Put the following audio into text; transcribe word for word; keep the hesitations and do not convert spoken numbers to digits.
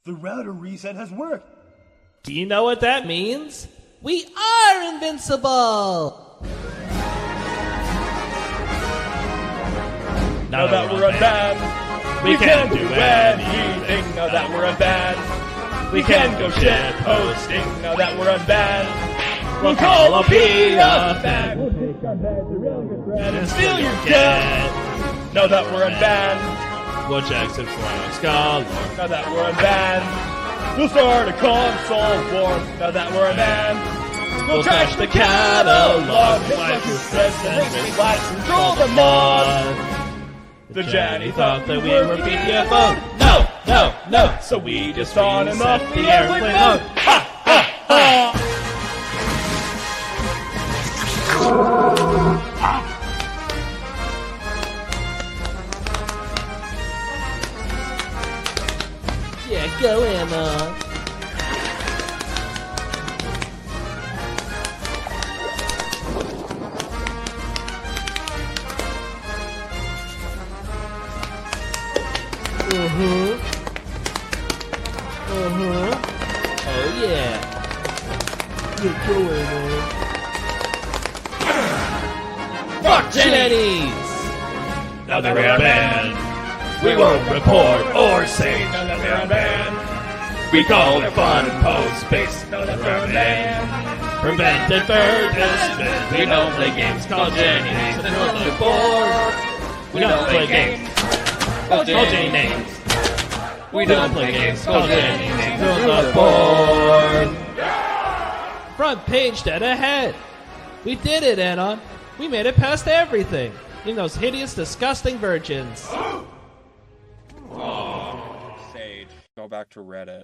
The router reset has worked. Do you know what that means? We are invincible! Now that we're unbanned, we can do anything. Now that we're unbanned, we can go shit posting. Now that we're unbanned, we'll call a P F fan. We'll take our meds, a really good bread, and steal your cat. Now that we're unbanned, we'll check some Florence Scholar. Now that we're unbanned, we'll start a console war. Now that we're unbanned, we'll trash the catalog. Like who says and let's control the mod. The Janny thought that we were B T F O. No, no, no. So we just on and off the airplane mode. Ha, ha, ha. Yeah, go Emma. Uh-huh. Uh-huh. Oh, yeah. Get going, man. Fuck Jennies! Now that we're unbanned, we won't report or say. Now that we're unbanned, we call it fun post space. Now that we're unbanned, prevent advertisement. We don't play games called Jennies. And we're looking for. We don't play games called Jenny names. We don't play games called Jenny names on the board. Front page dead ahead. We did it, Anon. We made it past everything. Even those hideous, disgusting virgins. Sage, go back to Reddit.